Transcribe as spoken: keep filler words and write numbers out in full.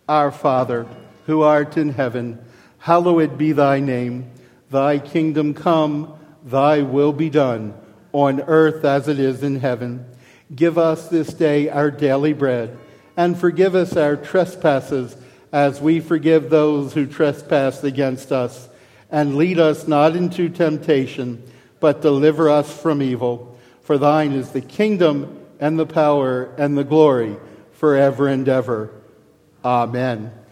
Our Father, who art in heaven, hallowed be thy name. Thy kingdom come, thy will be done, on earth as it is in heaven. Give us this day our daily bread, and forgive us our trespasses, as we forgive those who trespass against us. And lead us not into temptation, but deliver us from evil. For thine is the kingdom, and the power, and the glory, forever and ever. Amen.